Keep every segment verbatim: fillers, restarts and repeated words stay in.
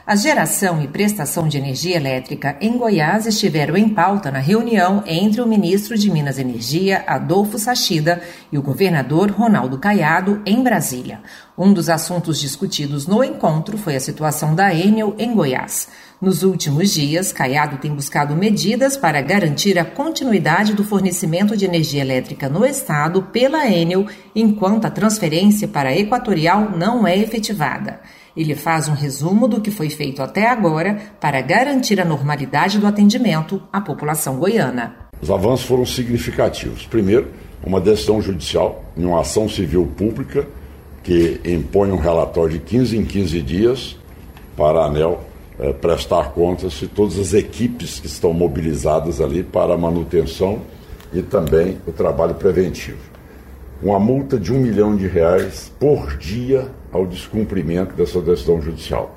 A geração e prestação de energia elétrica em Goiás estiveram em pauta na reunião entre o ministro de Minas e Energia, Adolfo Sachida, e o governador Ronaldo Caiado, em Brasília. Um dos assuntos discutidos no encontro foi a situação da Enel em Goiás. Nos últimos dias, Caiado tem buscado medidas para garantir a continuidade do fornecimento de energia elétrica no estado pela Enel, enquanto a transferência para a Equatorial não é efetivada. Ele faz um resumo do que foi feito até agora para garantir a normalidade do atendimento à população goiana. Os avanços foram significativos. Primeiro, uma decisão judicial em uma ação civil pública que impõe um relatório de quinze em quinze dias para a ANEEL eh, prestar contas de todas as equipes que estão mobilizadas ali para a manutenção e também o trabalho preventivo. Uma multa de um milhão de reais por dia ao descumprimento dessa decisão judicial.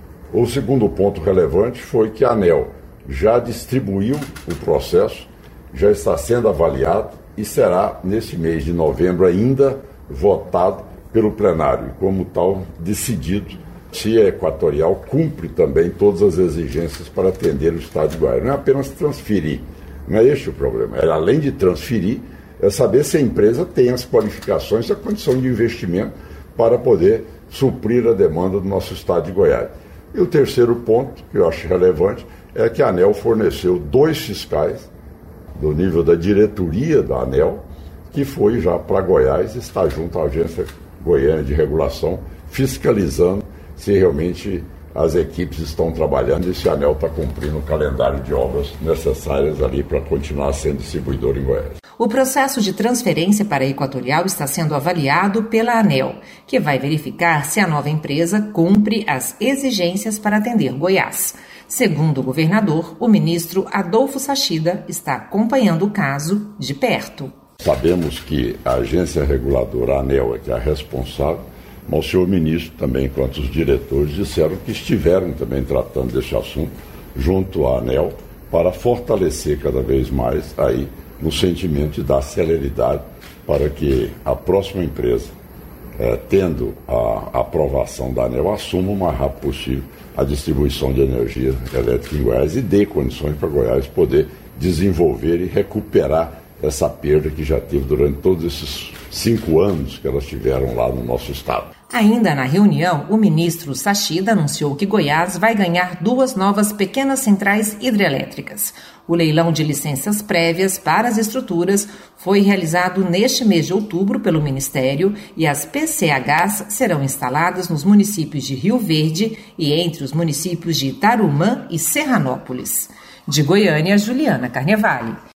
O segundo ponto relevante foi que a ANEEL já distribuiu o processo, já está sendo avaliado e será, nesse mês de novembro, ainda votado pelo plenário, e como tal, decidido se a Equatorial cumpre também todas as exigências para atender o estado de Goiás. Não é apenas transferir, não é este o problema. É, além de transferir, é saber se a empresa tem as qualificações e a condição de investimento para poder suprir a demanda do nosso estado de Goiás. E o terceiro ponto, que eu acho relevante, é que a ANEEL forneceu dois fiscais do nível da diretoria da ANEEL, que foi já para Goiás e está junto à Agência Goiana de Regulação, fiscalizando se realmente as equipes estão trabalhando e se a ANEEL está cumprindo o calendário de obras necessárias ali para continuar sendo distribuidor em Goiás. O processo de transferência para a Equatorial está sendo avaliado pela ANEEL, que vai verificar se a nova empresa cumpre as exigências para atender Goiás. Segundo o governador, o ministro Adolfo Sachida está acompanhando o caso de perto. Sabemos que a agência reguladora, a ANEEL, é que é a responsável, mas o senhor ministro também, quanto os diretores, disseram que estiveram também tratando desse assunto junto à ANEEL para fortalecer cada vez mais aí no sentimento de dar celeridade para que a próxima empresa, eh, tendo a aprovação da ANEEL, assuma o mais rápido possível a distribuição de energia elétrica em Goiás e dê condições para Goiás poder desenvolver e recuperar essa perda que já teve durante todos esses cinco anos que elas tiveram lá no nosso estado. Ainda na reunião, o ministro Sachida anunciou que Goiás vai ganhar duas novas pequenas centrais hidrelétricas. O leilão de licenças prévias para as estruturas foi realizado neste mês de outubro pelo Ministério e as P C Hs serão instaladas nos municípios de Rio Verde e entre os municípios de Tarumã e Serranópolis. De Goiânia, Juliana Carnevale.